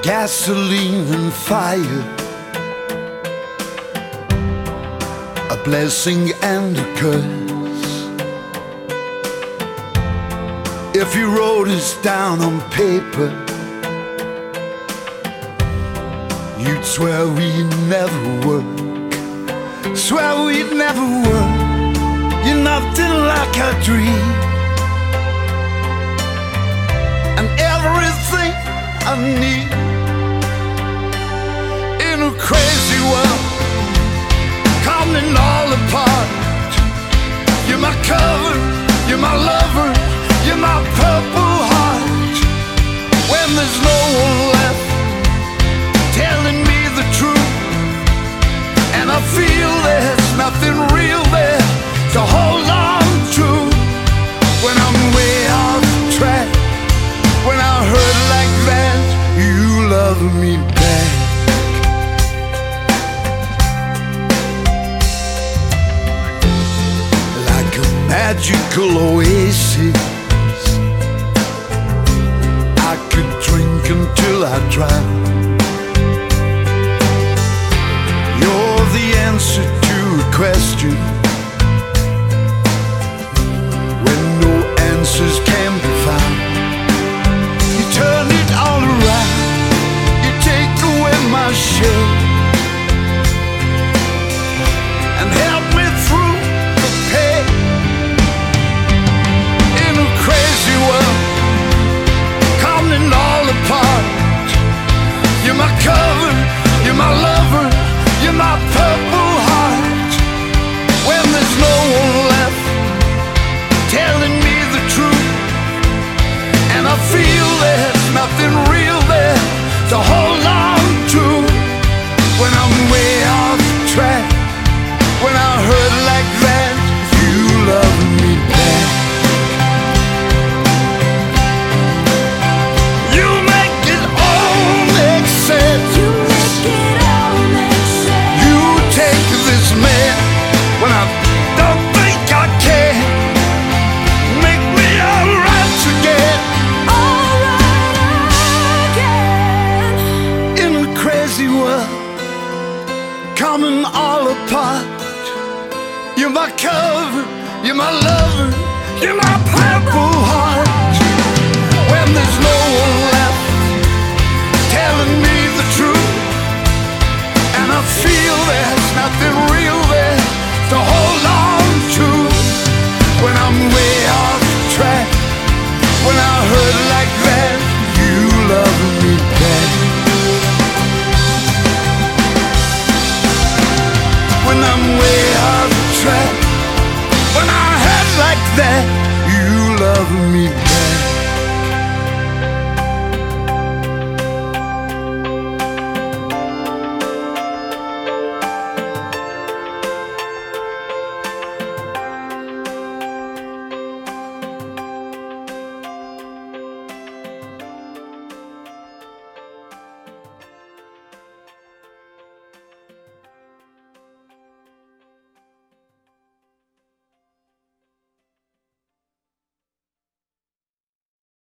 gasoline and fire, a blessing and a curse. If you wrote us down on paper, you'd swear we'd never work, swear we'd never work. You're nothing like a dream, and everything I need in a crazy world, coming all apart. You're my cover, you're my lover, you're my purple heart. When there's no one left telling me the truth, and I feel there's nothing real there to hold on to. When I'm way off track, when I hurt like that, you love me back. Like a magical oasis, I could drink until I drown. You're the answer to a question when no answers can be found. You turn it all around, you take away my shame, and help me through the pain. In a crazy world, coming all apart. You're my cover, you're my lover, you're my purple heart. When there's no one left telling me the truth, and I feel there's nothing real there to hold on to. When I'm way off track, when I hurt like that, you love me back. You make it all make sense. You make it all make sense. You take this man when I don't think I can. Make me alright again. Alright again. In a crazy world, coming all apart. You're my cover, you're my lover, you're my purple heart. When there's no one left